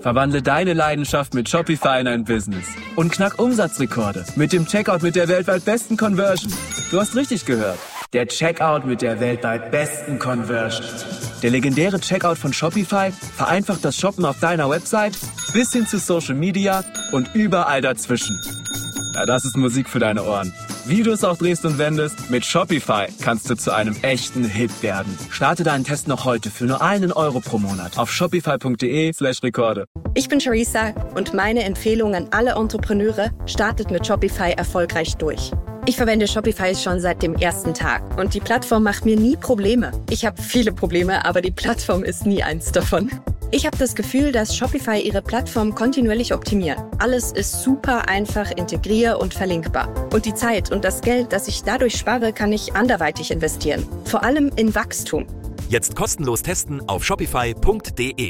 Verwandle deine Leidenschaft mit Shopify in ein Business. Und knack Umsatzrekorde mit dem Checkout mit der weltweit besten Conversion. Du hast richtig gehört. Der Checkout mit der weltweit besten Conversion. Der legendäre Checkout von Shopify vereinfacht das Shoppen auf deiner Website bis hin zu Social Media und überall dazwischen. Ja, das ist Musik für deine Ohren. Wie du es auch drehst und wendest, mit Shopify kannst du zu einem echten Hit werden. Starte deinen Test noch heute für nur €1 pro Monat auf shopify.de/Rekorde. Ich bin Charissa und meine Empfehlung an alle Entrepreneure: startet mit Shopify erfolgreich durch. Ich verwende Shopify schon seit dem ersten Tag und die Plattform macht mir nie Probleme. Ich habe viele Probleme, aber die Plattform ist nie eins davon. Ich habe das Gefühl, dass Shopify ihre Plattform kontinuierlich optimiert. Alles ist super einfach integrier- und verlinkbar. Und die Zeit und das Geld, das ich dadurch spare, kann ich anderweitig investieren. Vor allem in Wachstum. Jetzt kostenlos testen auf shopify.de.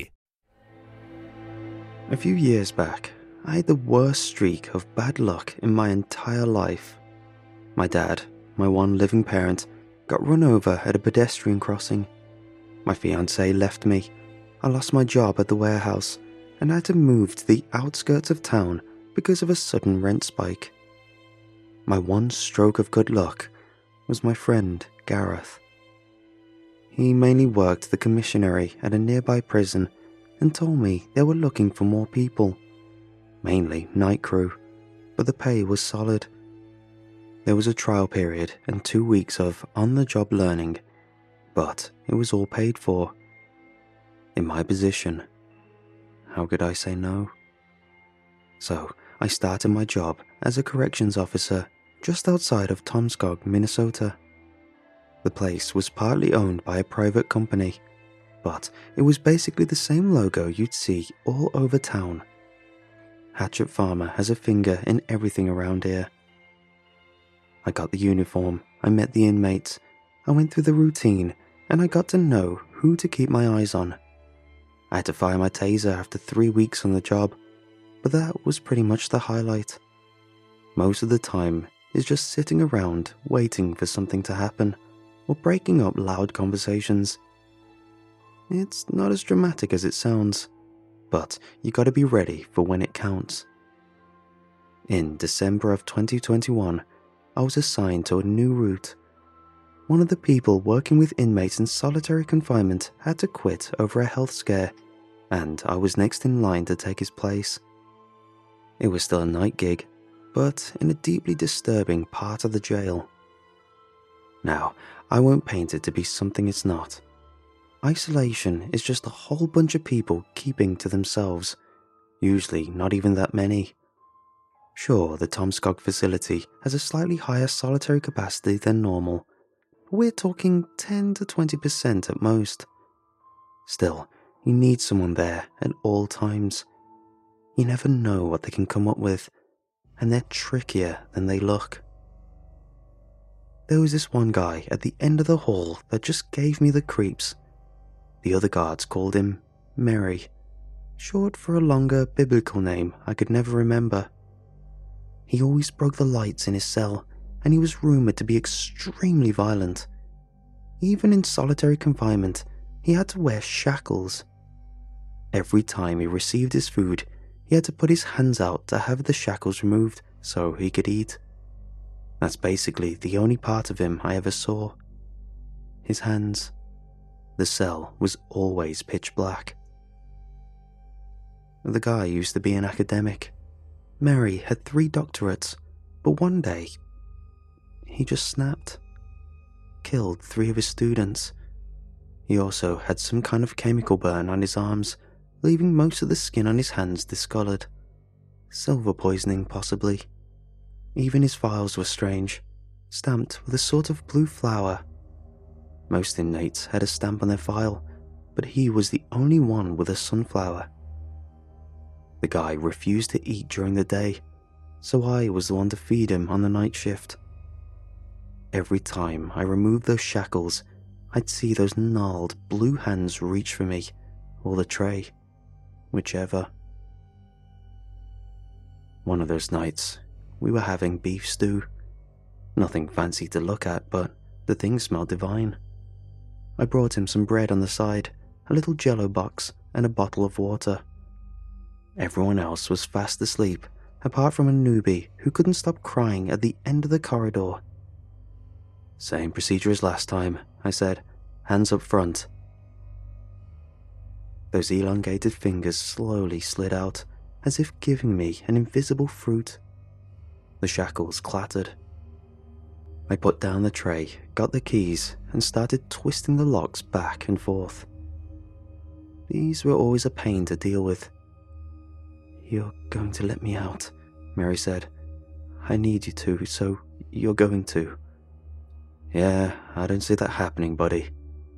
A few years back, I had the worst streak of bad luck in my entire life. My dad, my one living parent, got run over at a pedestrian crossing. My fiancée left me. I lost my job at the warehouse and had to move to the outskirts of town because of a sudden rent spike. My one stroke of good luck was my friend Gareth. He mainly worked the commissary at a nearby prison and told me they were looking for more people, mainly night crew, but the pay was solid. There was a trial period and 2 weeks of on-the-job learning, but it was all paid for. In my position, how could I say no? So I started my job as a corrections officer just outside of Tomskog, Minnesota. The place was partly owned by a private company, but it was basically the same logo you'd see all over town. Hatchet Farmer has a finger in everything around here. I got the uniform, I met the inmates, I went through the routine, and I got to know who to keep my eyes on. I had to fire my taser after 3 weeks on the job, but that was pretty much the highlight. Most of the time is just sitting around waiting for something to happen, or breaking up loud conversations. It's not as dramatic as it sounds, but you gotta be ready for when it counts. In December of 2021, I was assigned to a new route. One of the people working with inmates in solitary confinement had to quit over a health scare, and I was next in line to take his place. It was still a night gig, but in a deeply disturbing part of the jail. Now, I won't paint it to be something it's not. Isolation is just a whole bunch of people keeping to themselves, usually not even that many. Sure, the Tomskog facility has a slightly higher solitary capacity than normal, but we're talking 10 to 20% at most. Still, you need someone there at all times. You never know what they can come up with, and they're trickier than they look. There was this one guy at the end of the hall that just gave me the creeps. The other guards called him Mary, short for a longer biblical name I could never remember. He always broke the lights in his cell, and he was rumoured to be extremely violent. Even in solitary confinement, he had to wear shackles. Every time he received his food, he had to put his hands out to have the shackles removed so he could eat. That's basically the only part of him I ever saw. His hands. The cell was always pitch black. The guy used to be an academic. Mary had 3 doctorates, but one day, he just snapped. Killed 3 of his students. He also had some kind of chemical burn on his arms, leaving most of the skin on his hands discolored. Silver poisoning, possibly. Even his files were strange, stamped with a sort of blue flower. Most inmates had a stamp on their file, but he was the only one with a sunflower. The guy refused to eat during the day, so I was the one to feed him on the night shift. Every time I removed those shackles, I'd see those gnarled blue hands reach for me, or the tray, whichever. One of those nights, we were having beef stew. Nothing fancy to look at, but the thing smelled divine. I brought him some bread on the side, a little Jell-O box, and a bottle of water. Everyone else was fast asleep, apart from a newbie who couldn't stop crying at the end of the corridor. "Same procedure as last time," I said, hands up front. Those elongated fingers slowly slid out, as if giving me an invisible fruit. The shackles clattered. I put down the tray, got the keys, and started twisting the locks back and forth. These were always a pain to deal with. "You're going to let me out," Mary said. "I need you to, so you're going to." "Yeah, I don't see that happening, buddy."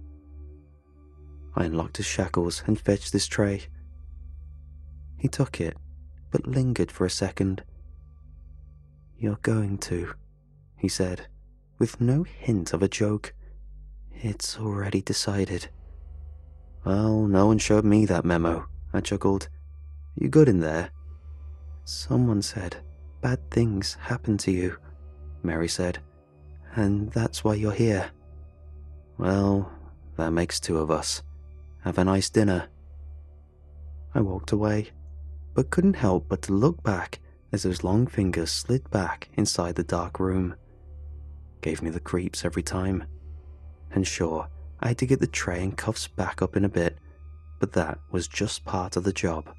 I unlocked his shackles and fetched his tray. He took it, but lingered for a second. "You're going to," he said, with no hint of a joke. "It's already decided." "Well, no one showed me that memo," I chuckled. "You good in there?" "Someone said bad things happen to you," Mary said, "and that's why you're here." "Well, that makes two of us. Have a nice dinner." I walked away, but couldn't help but to look back as those long fingers slid back inside the dark room. Gave me the creeps every time. And sure, I had to get the tray and cuffs back up in a bit, but that was just part of the job.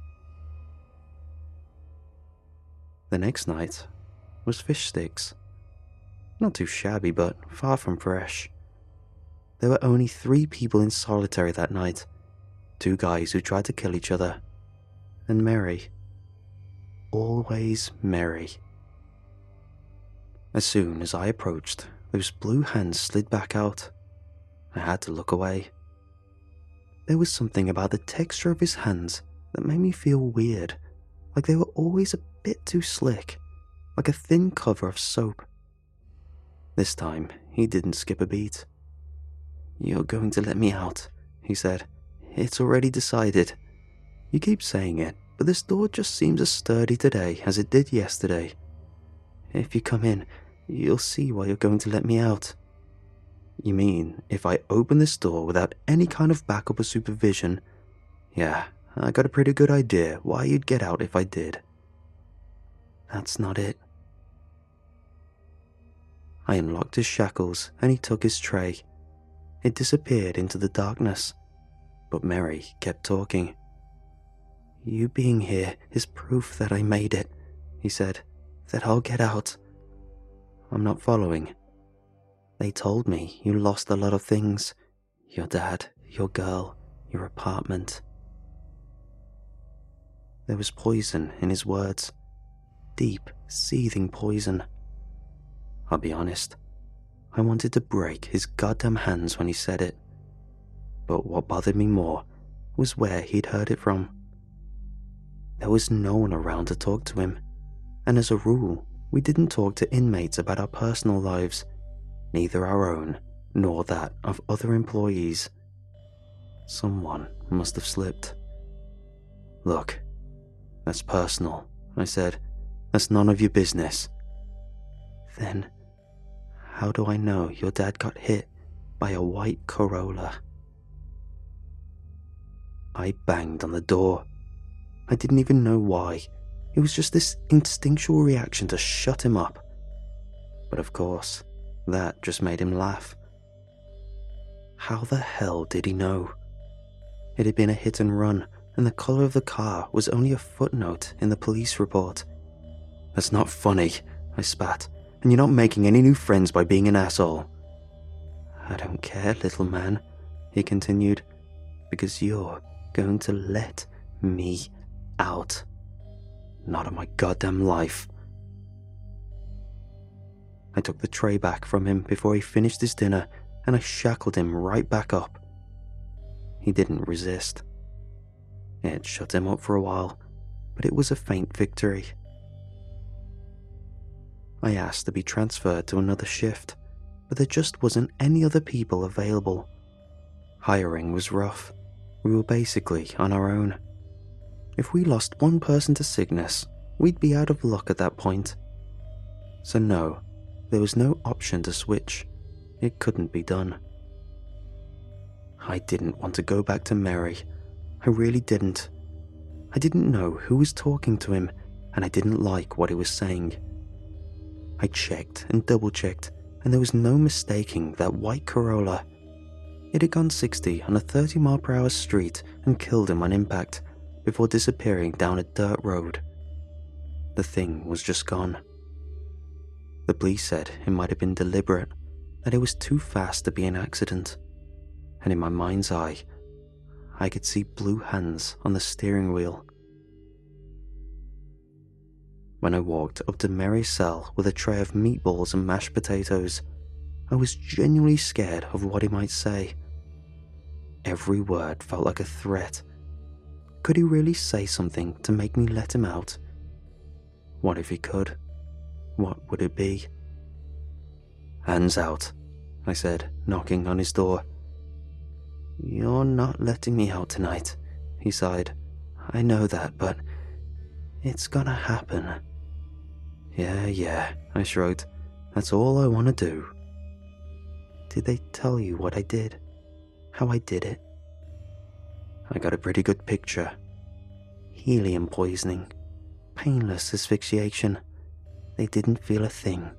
The next night was fish sticks. Not too shabby, but far from fresh. There were only 3 people in solitary that night. 2 guys who tried to kill each other. And Mary. Always Mary. As soon as I approached, those blue hands slid back out. I had to look away. There was something about the texture of his hands that made me feel weird, like they were always a bit too slick, like a thin cover of soap. This time, he didn't skip a beat. "You're going to let me out," he said. "It's already decided. You keep saying it, but this door just seems as sturdy today as it did yesterday. If you come in, you'll see why you're going to let me out." "You mean, if I open this door without any kind of backup or supervision? Yeah, I got a pretty good idea why you'd get out if I did." "That's not it." I unlocked his shackles and he took his tray. It disappeared into the darkness, but Mary kept talking. "You being here is proof that I made it," he said, "that I'll get out." "I'm not following." "They told me you lost a lot of things. Your dad, your girl, your apartment." There was poison in his words. Deep, seething poison. I'll be honest, I wanted to break his goddamn hands when he said it. But what bothered me more was where he'd heard it from. There was no one around to talk to him, and as a rule, we didn't talk to inmates about our personal lives, neither our own nor that of other employees. Someone must have slipped. "Look, that's personal," I said. "That's none of your business." "Then how do I know your dad got hit by a white Corolla?" I banged on the door. I didn't even know why. It was just this instinctual reaction to shut him up. But of course, that just made him laugh. How the hell did he know? It had been a hit and run, and the color of the car was only a footnote in the police report. "That's not funny," I spat. "And you're not making any new friends by being an asshole." "I don't care, little man," he continued, "because you're going to let me out. Not on my goddamn life." I took the tray back from him before he finished his dinner, and I shackled him right back up. He didn't resist. It shut him up for a while, but it was a faint victory. I asked to be transferred to another shift, but there just wasn't any other people available. Hiring was rough. We were basically on our own. If we lost one person to sickness, we'd be out of luck at that point. So no, there was no option to switch. It couldn't be done. I didn't want to go back to Mary. I really didn't. I didn't know who was talking to him, and I didn't like what he was saying. I checked and double-checked, and there was no mistaking that white Corolla. It had gone 60 on a 30-mile-per-hour street and killed him on impact before disappearing down a dirt road. The thing was just gone. The police said it might have been deliberate, that it was too fast to be an accident, and in my mind's eye, I could see blue hands on the steering wheel. When I walked up to Mary's cell with a tray of meatballs and mashed potatoes, I was genuinely scared of what he might say. Every word felt like a threat. Could he really say something to make me let him out? What if he could? What would it be? "Hands out," I said, knocking on his door. "You're not letting me out tonight," he sighed. "I know that, but it's gonna happen." Yeah, I shrugged. "That's all I want to do." "Did they tell you what I did? How I did it?" "I got a pretty good picture. Helium poisoning. Painless asphyxiation. They didn't feel a thing."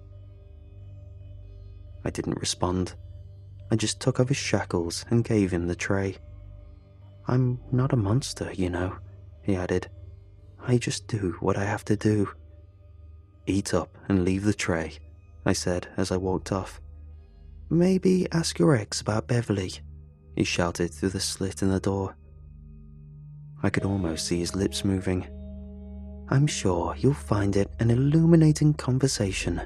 I didn't respond. I just took off his shackles and gave him the tray. "I'm not a monster, you know," he added. "I just do what I have to do." "Eat up and leave the tray," I said as I walked off. "Maybe ask your ex about Beverly," he shouted through the slit in the door. I could almost see his lips moving. "I'm sure you'll find it an illuminating conversation."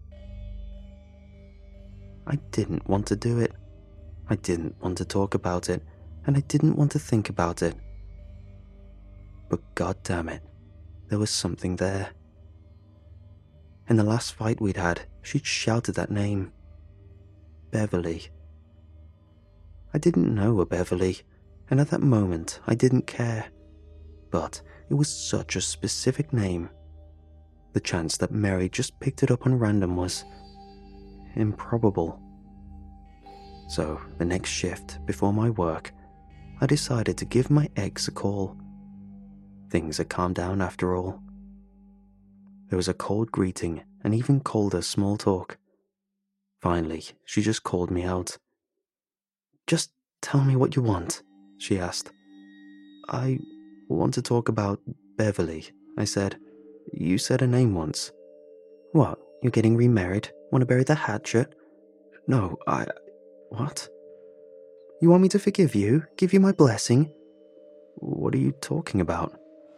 I didn't want to do it. I didn't want to talk about it, and I didn't want to think about it. But god damn it, there was something there. In the last fight we'd had, she'd shouted that name. Beverly. I didn't know a Beverly, and at that moment I didn't care. But it was such a specific name. The chance that Mary just picked it up on random was improbable. So the next shift before my work, I decided to give my ex a call. Things had calmed down after all. There was a cold greeting and even colder small talk. Finally, she just called me out. "Just tell me what you want," she asked. "I want to talk about Beverly," I said. "You said her name once." "What, you're getting remarried? Want to bury the hatchet?" "No, What? You want me to forgive you? Give you my blessing?" "What are you talking about?"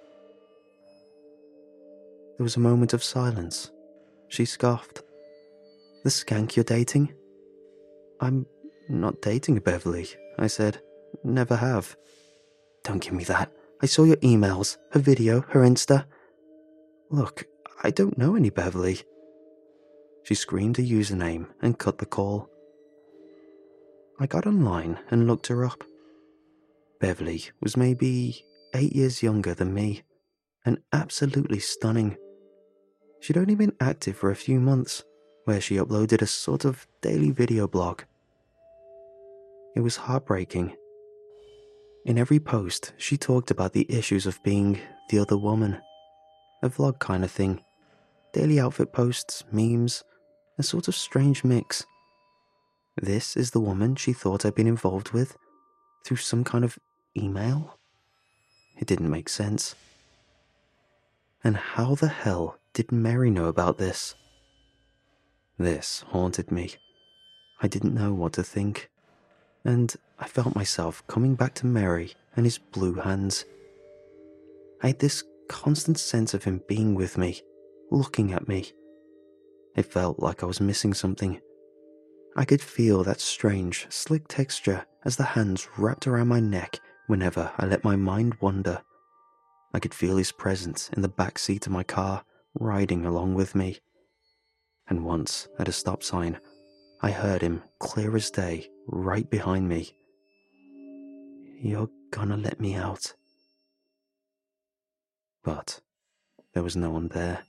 There was a moment of silence. She scoffed. "The skank you're dating?" "I'm not dating a Beverly," I said. "Never have." "Don't give me that. I saw your emails, her video, her Insta." "Look, I don't know any Beverly." She screamed a username and cut the call. I got online and looked her up. Beverly was maybe 8 years younger than me, and absolutely stunning. She'd only been active for a few months, where she uploaded a sort of daily video blog. It was heartbreaking. In every post, she talked about the issues of being the other woman. A vlog kind of thing. Daily outfit posts, memes, a sort of strange mix. This is the woman she thought I'd been involved with, through some kind of email? It didn't make sense. And how the hell did Mary know about this? This haunted me. I didn't know what to think, and I felt myself coming back to Mary and his blue hands. I had this constant sense of him being with me, looking at me. It felt like I was missing something. I could feel that strange, slick texture as the hands wrapped around my neck whenever I let my mind wander. I could feel his presence in the back seat of my car, riding along with me. And once, at a stop sign, I heard him, clear as day, right behind me. "You're gonna let me out." But there was no one there.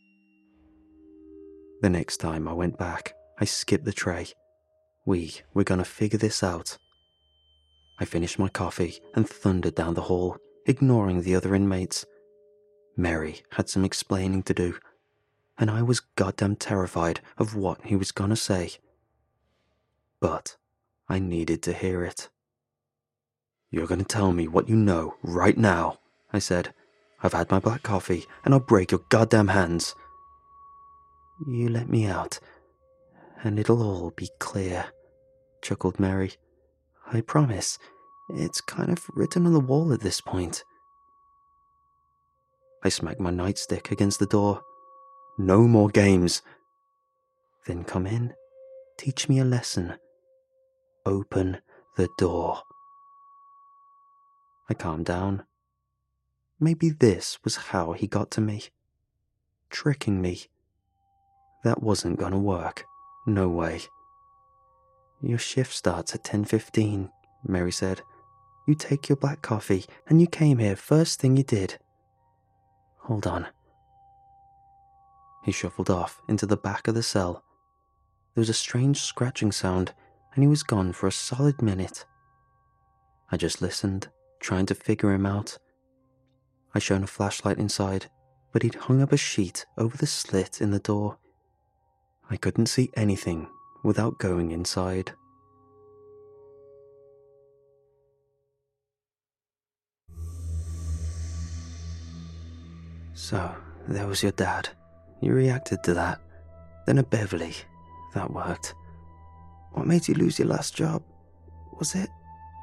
The next time I went back, I skipped the tray. We were gonna figure this out. I finished my coffee and thundered down the hall, ignoring the other inmates. Mary had some explaining to do, and I was goddamn terrified of what he was gonna say. But I needed to hear it. "You're gonna tell me what you know right now," I said. "I've had my black coffee, and I'll break your goddamn hands." "You let me out, and it'll all be clear," chuckled Mary. "I promise. It's kind of written on the wall at this point." I smacked my nightstick against the door. "No more games." "Then come in. Teach me a lesson. Open the door." I calmed down. Maybe this was how he got to me. Tricking me. That wasn't gonna work. No way. "Your shift starts at 10:15, Mary said. "You take your black coffee, and you came here first thing you did. Hold on." He shuffled off into the back of the cell. There was a strange scratching sound, and he was gone for a solid minute. I just listened, trying to figure him out. I shone a flashlight inside, but he'd hung up a sheet over the slit in the door. I couldn't see anything without going inside. "So, there was your dad. You reacted to that. Then a Beverly. That worked. What made you lose your last job? Was it?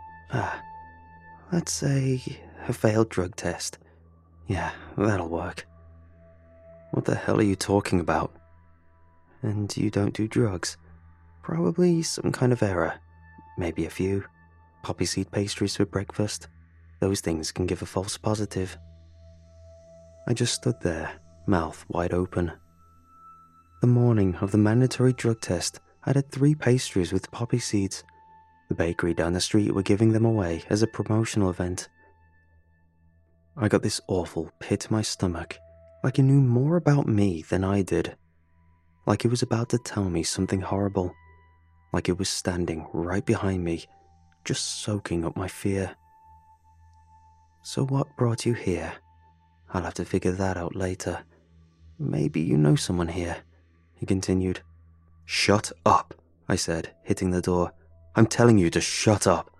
Let's say a failed drug test. Yeah, that'll work." "What the hell are you talking about?" "And you don't do drugs? Probably some kind of error. Maybe a few. Poppy seed pastries for breakfast. Those things can give a false positive." I just stood there, mouth wide open. The morning of the mandatory drug test, I'd had 3 pastries with poppy seeds. The bakery down the street were giving them away as a promotional event. I got this awful pit in my stomach, like it knew more about me than I did. Like it was about to tell me something horrible. Like it was standing right behind me, just soaking up my fear. "So what brought you here? I'll have to figure that out later. Maybe you know someone here," he continued. "Shut up," I said, hitting the door. "I'm telling you to shut up."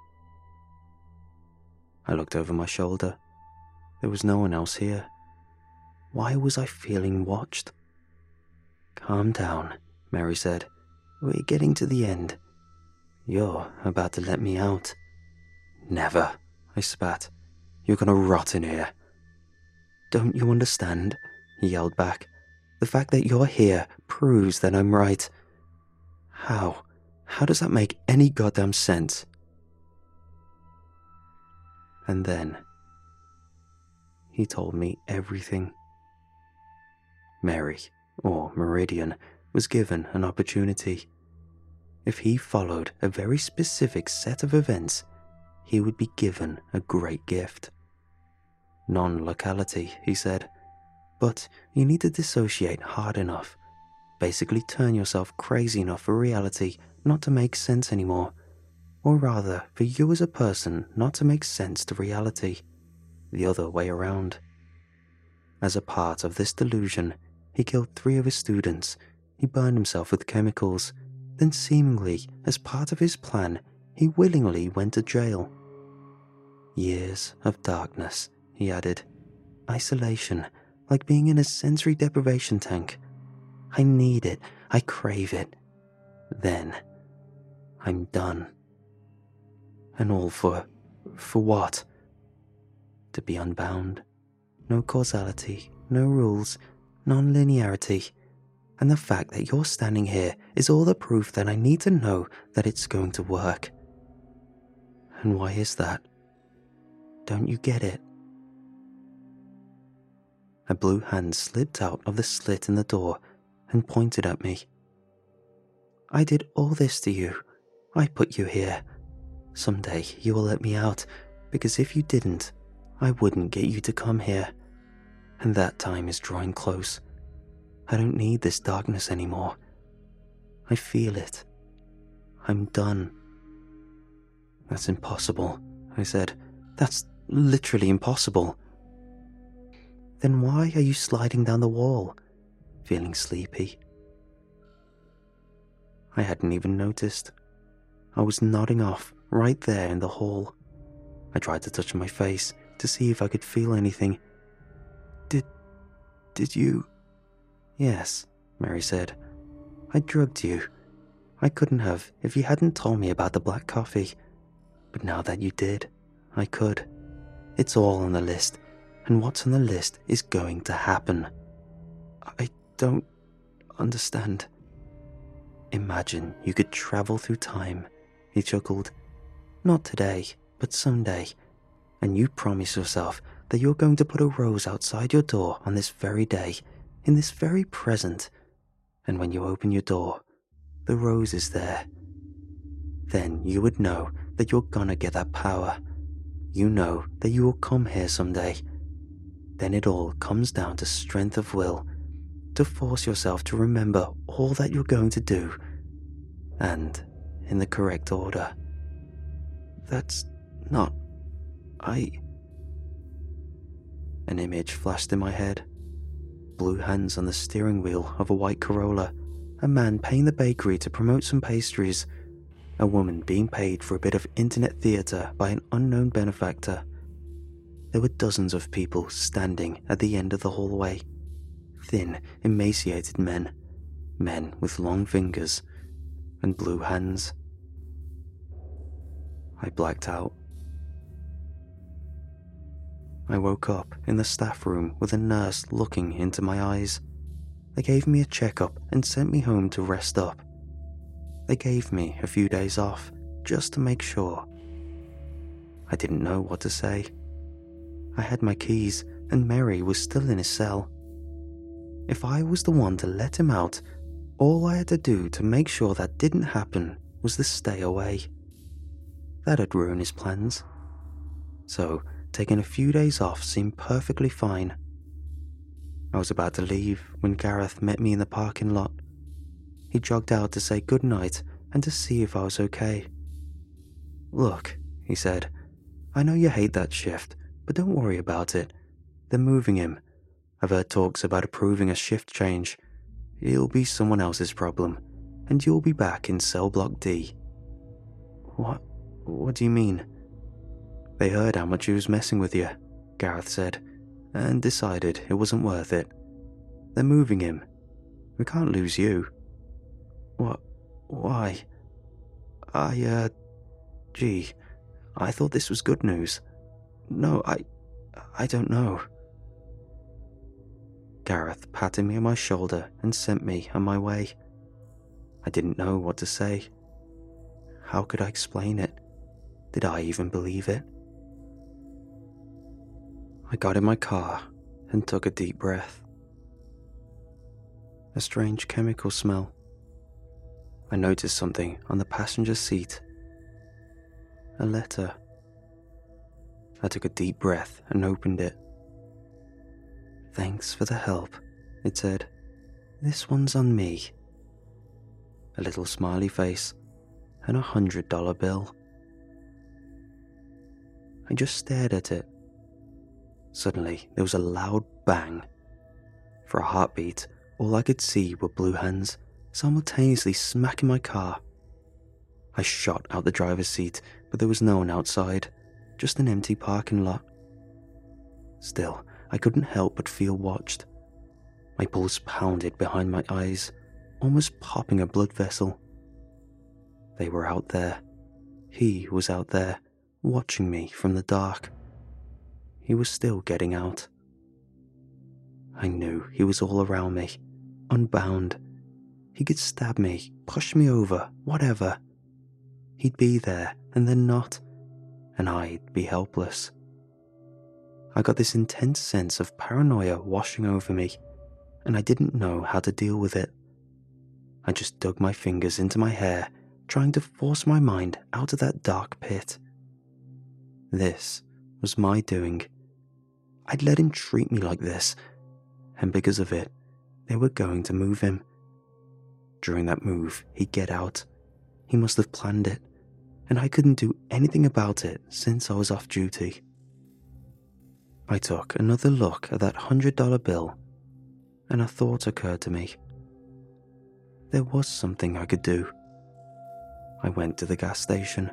I looked over my shoulder. There was no one else here. Why was I feeling watched? "Calm down," Mary said. "We're getting to the end. You're about to let me out." "Never," I spat. "You're gonna rot in here." "Don't you understand?" he yelled back. "The fact that you're here proves that I'm right." "How? How does that make any goddamn sense?" And then he told me everything. Mary, or Meridian, was given an opportunity. If he followed a very specific set of events, he would be given a great gift. Non-locality, he said, but you need to dissociate hard enough. Basically turn yourself crazy enough for reality not to make sense anymore, or rather for you as a person not to make sense to reality, the other way around. As a part of this delusion, he killed 3 of his students, he burned himself with chemicals, then seemingly, as part of his plan, he willingly went to jail. Years of darkness, he added. Isolation, like being in a sensory deprivation tank. I need it, I crave it. Then, I'm done. And all for what? To be unbound. No causality, no rules, non-linearity. And the fact that you're standing here is all the proof that I need to know that it's going to work. And why is that? Don't you get it? A blue hand slipped out of the slit in the door and pointed at me. I did all this to you. I put you here. Someday you will let me out, because if you didn't, I wouldn't get you to come here. And that time is drawing close. I don't need this darkness anymore. I feel it. I'm done. That's impossible, I said. That's literally impossible. Then why are you sliding down the wall, feeling sleepy? I hadn't even noticed. I was nodding off right there in the hall. I tried to touch my face to see if I could feel anything. Did you? Yes, Mary said. I drugged you. I couldn't have if you hadn't told me about the black coffee. But now that you did, I could. It's all on the list, and what's on the list is going to happen. I don't understand. Imagine you could travel through time, he chuckled. Not today, but someday. And you promise yourself that you're going to put a rose outside your door on this very day, in this very present. And when you open your door, the rose is there. Then you would know that you're gonna get that power. You know that you will come here someday. Then it all comes down to strength of will, to force yourself to remember all that you're going to do, and in the correct order. That's not... An image flashed in my head. Blue hands on the steering wheel of a white Corolla, a man paying the bakery to promote some pastries, a woman being paid for a bit of internet theatre by an unknown benefactor. There were dozens of people standing at the end of the hallway. Thin, emaciated men with long fingers and blue hands. I blacked out. I woke up in the staff room with a nurse looking into my eyes. They gave me a checkup and sent me home to rest up. They gave me a few days off just to make sure. I didn't know what to say. I had my keys and Mary was still in his cell. If I was the one to let him out, all I had to do to make sure that didn't happen was to stay away. That'd ruin his plans. So, taking a few days off seemed perfectly fine. I was about to leave when Gareth met me in the parking lot. He jogged out to say goodnight and to see if I was okay. Look, he said, I know you hate that shift, but don't worry about it. They're moving him. I've heard talks about approving a shift change. It'll be someone else's problem, and you'll be back in cell block D. What do you mean? They heard how much he was messing with you, Gareth said, and decided it wasn't worth it. They're moving him. We can't lose you. What? Why? Gee, I thought this was good news. No, I don't know. Gareth patted me on my shoulder and sent me on my way. I didn't know what to say. How could I explain it? Did I even believe it? I got in my car and took a deep breath. A strange chemical smell. I noticed something on the passenger seat. A letter. I took a deep breath and opened it. Thanks for the help, it said. This one's on me. A little smiley face and $100 bill. I just stared at it. Suddenly, there was a loud bang. For a heartbeat, all I could see were blue hands simultaneously smacking my car. I shot out the driver's seat, but there was no one outside, just an empty parking lot. Still, I couldn't help but feel watched. My pulse pounded behind my eyes, almost popping a blood vessel. They were out there. He was out there, watching me from the dark. He was still getting out. I knew he was all around me, unbound. He could stab me, push me over, whatever. He'd be there and then not, and I'd be helpless. I got this intense sense of paranoia washing over me, and I didn't know how to deal with it. I just dug my fingers into my hair, trying to force my mind out of that dark pit. This was my doing. I'd let him treat me like this, and because of it, they were going to move him. During that move, he'd get out. He must have planned it, and I couldn't do anything about it since I was off duty. I took another look at that $100 bill, and a thought occurred to me. There was something I could do. I went to the gas station.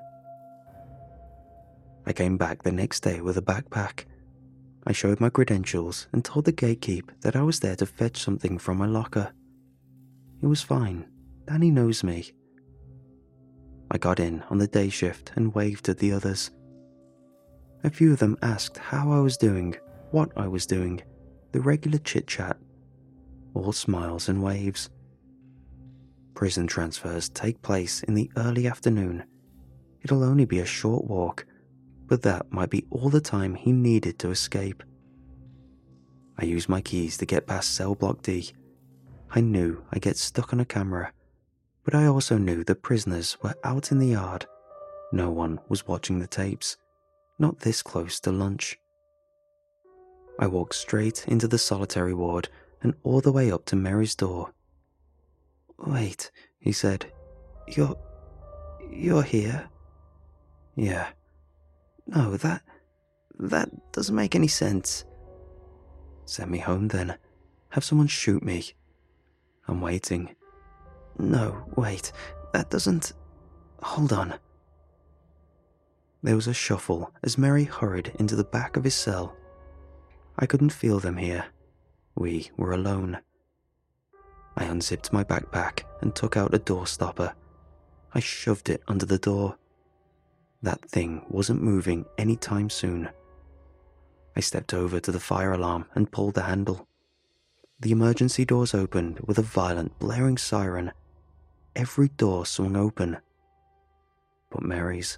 I came back the next day with a backpack. I showed my credentials and told the gatekeep that I was there to fetch something from my locker. It was fine. Danny knows me. I got in on the day shift and waved at the others. A few of them asked how I was doing, what I was doing, the regular chit-chat. All smiles and waves. Prison transfers take place in the early afternoon. It'll only be a short walk, but that might be all the time he needed to escape. I used my keys to get past cell block D. I knew I'd get stuck on a camera, but I also knew the prisoners were out in the yard. No one was watching the tapes, not this close to lunch. I walked straight into the solitary ward and all the way up to Mary's door. "Wait," he said. You're here?" "Yeah." "No, that doesn't make any sense." "Send me home then. Have someone shoot me. I'm waiting." "No, wait, that doesn't... Hold on." There was a shuffle as Mary hurried into the back of his cell. I couldn't feel them here. We were alone. I unzipped my backpack and took out a door stopper. I shoved it under the door. That thing wasn't moving anytime soon. I stepped over to the fire alarm and pulled the handle. The emergency doors opened with a violent, blaring siren. Every door swung open. But Mary's.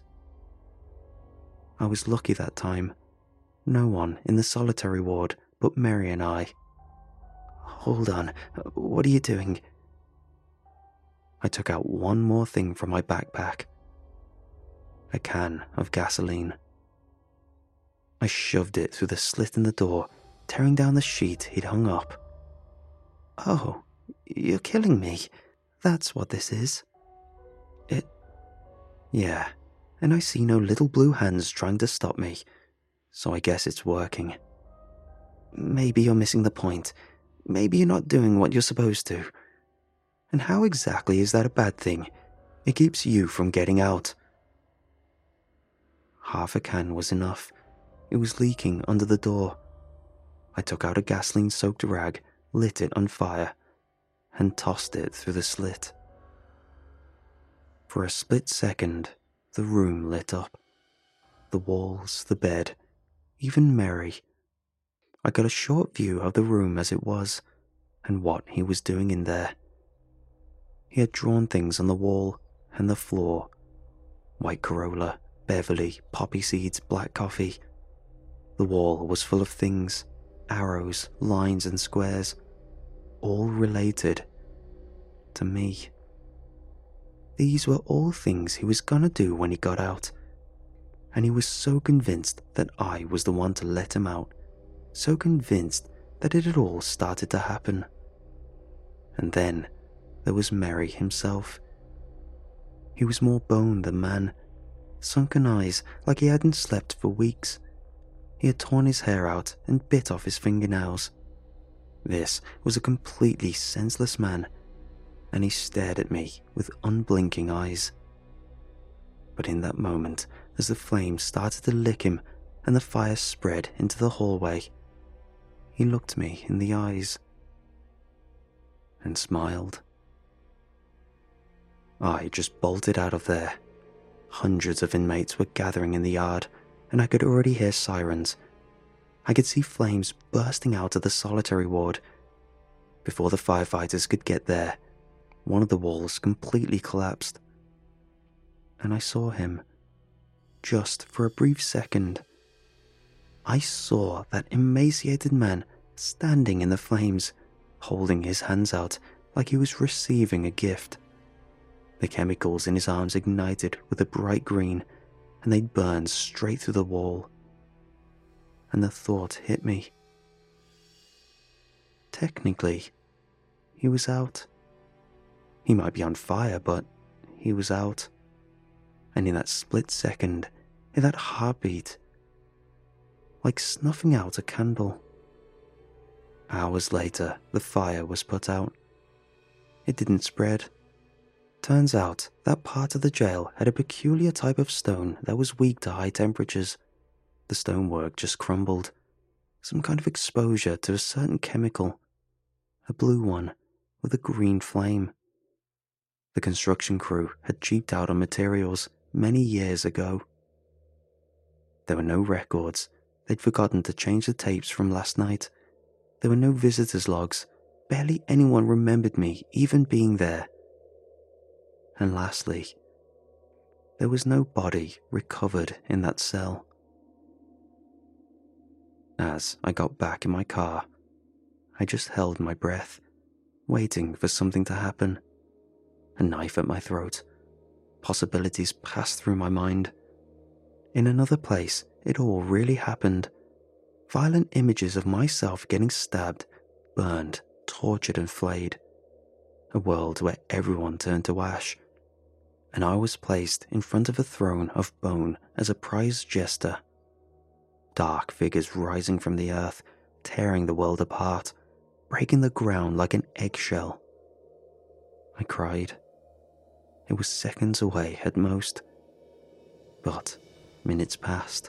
I was lucky that time. No one in the solitary ward but Mary and I. "Hold on, what are you doing?" I took out one more thing from my backpack. A can of gasoline. I shoved it through the slit in the door, tearing down the sheet he'd hung up. "Oh, you're killing me. That's what this is." Yeah, and I see no little blue hands trying to stop me, so I guess it's working. Maybe you're missing the point. Maybe you're not doing what you're supposed to. And how exactly is that a bad thing? It keeps you from getting out. Half a can was enough. It was leaking under the door. I took out a gasoline-soaked rag, lit it on fire, and tossed it through the slit. For a split second, the room lit up. The walls, the bed, even Mary. I got a short view of the room as it was, and what he was doing in there. He had drawn things on the wall and the floor. White Corolla, Beverly, poppy seeds, black coffee. The wall was full of things, arrows, lines and squares, all related to me. These were all things he was gonna do when he got out, and he was so convinced that I was the one to let him out, so convinced that it had all started to happen. And then there was Mary himself. He was more bone than man, sunken eyes like he hadn't slept for weeks. He had torn his hair out and bit off his fingernails. This was a completely senseless man, and he stared at me with unblinking eyes. But in that moment, as the flames started to lick him and the fire spread into the hallway, he looked me in the eyes and smiled. I just bolted out of there. Hundreds of inmates were gathering in the yard, and I could already hear sirens. I could see flames bursting out of the solitary ward. Before the firefighters could get there, one of the walls completely collapsed. And I saw him, just for a brief second. I saw that emaciated man standing in the flames, holding his hands out like he was receiving a gift. The chemicals in his arms ignited with a bright green, and they'd burned straight through the wall. And the thought hit me. Technically, he was out. He might be on fire, but he was out. And in that split second, in that heartbeat, like snuffing out a candle. Hours later, the fire was put out. It didn't spread. Turns out that part of the jail had a peculiar type of stone that was weak to high temperatures. The stonework just crumbled. Some kind of exposure to a certain chemical. A blue one with a green flame. The construction crew had cheaped out on materials many years ago. There were no records. They'd forgotten to change the tapes from last night. There were no visitors' logs. Barely anyone remembered me even being there. And lastly, there was no body recovered in that cell. As I got back in my car, I just held my breath, waiting for something to happen. A knife at my throat. Possibilities passed through my mind. In another place, it all really happened. Violent images of myself getting stabbed, burned, tortured and flayed. A world where everyone turned to ash. And I was placed in front of a throne of bone as a prized jester. Dark figures rising from the earth, tearing the world apart, breaking the ground like an eggshell. I cried. It was seconds away at most. But minutes passed.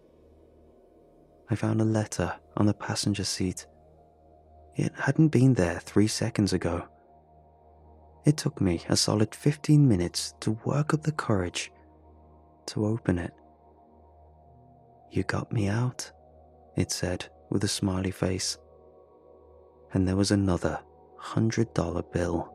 I found a letter on the passenger seat. It hadn't been there 3 seconds ago. It took me a solid 15 minutes to work up the courage to open it. "You got me out," it said with a smiley face. And there was another $100 bill.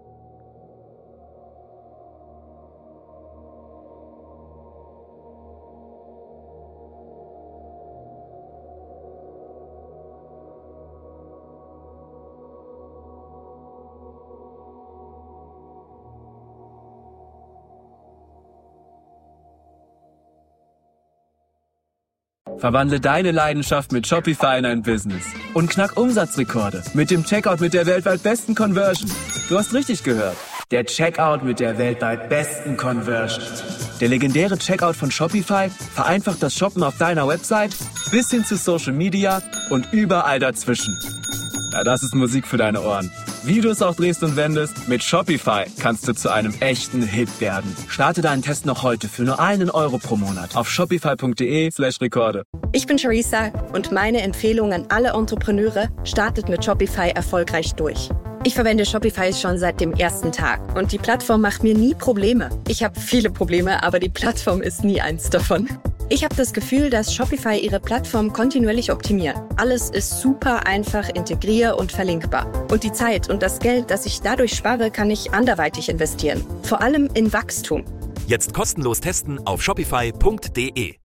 Verwandle deine Leidenschaft mit Shopify in ein Business und knack Umsatzrekorde mit dem Checkout mit der weltweit besten Conversion. Du hast richtig gehört. Der Checkout mit der weltweit besten Conversion. Der legendäre Checkout von Shopify vereinfacht das Shoppen auf deiner Website bis hin zu Social Media und überall dazwischen. Ja, das ist Musik für deine Ohren. Wie du es auch drehst und wendest, mit Shopify kannst du zu einem echten Hit werden. Starte deinen Test noch heute für nur €1 pro Monat auf shopify.de/Rekorde. Ich bin Charissa und meine Empfehlung an alle Entrepreneure: startet mit Shopify erfolgreich durch. Ich verwende Shopify schon seit dem ersten Tag und die Plattform macht mir nie Probleme. Ich habe viele Probleme, aber die Plattform ist nie eins davon. Ich habe das Gefühl, dass Shopify ihre Plattform kontinuierlich optimiert. Alles ist super einfach, integrier- und verlinkbar. Und die Zeit und das Geld, das ich dadurch spare, kann ich anderweitig investieren. Vor allem in Wachstum. Jetzt kostenlos testen auf shopify.de.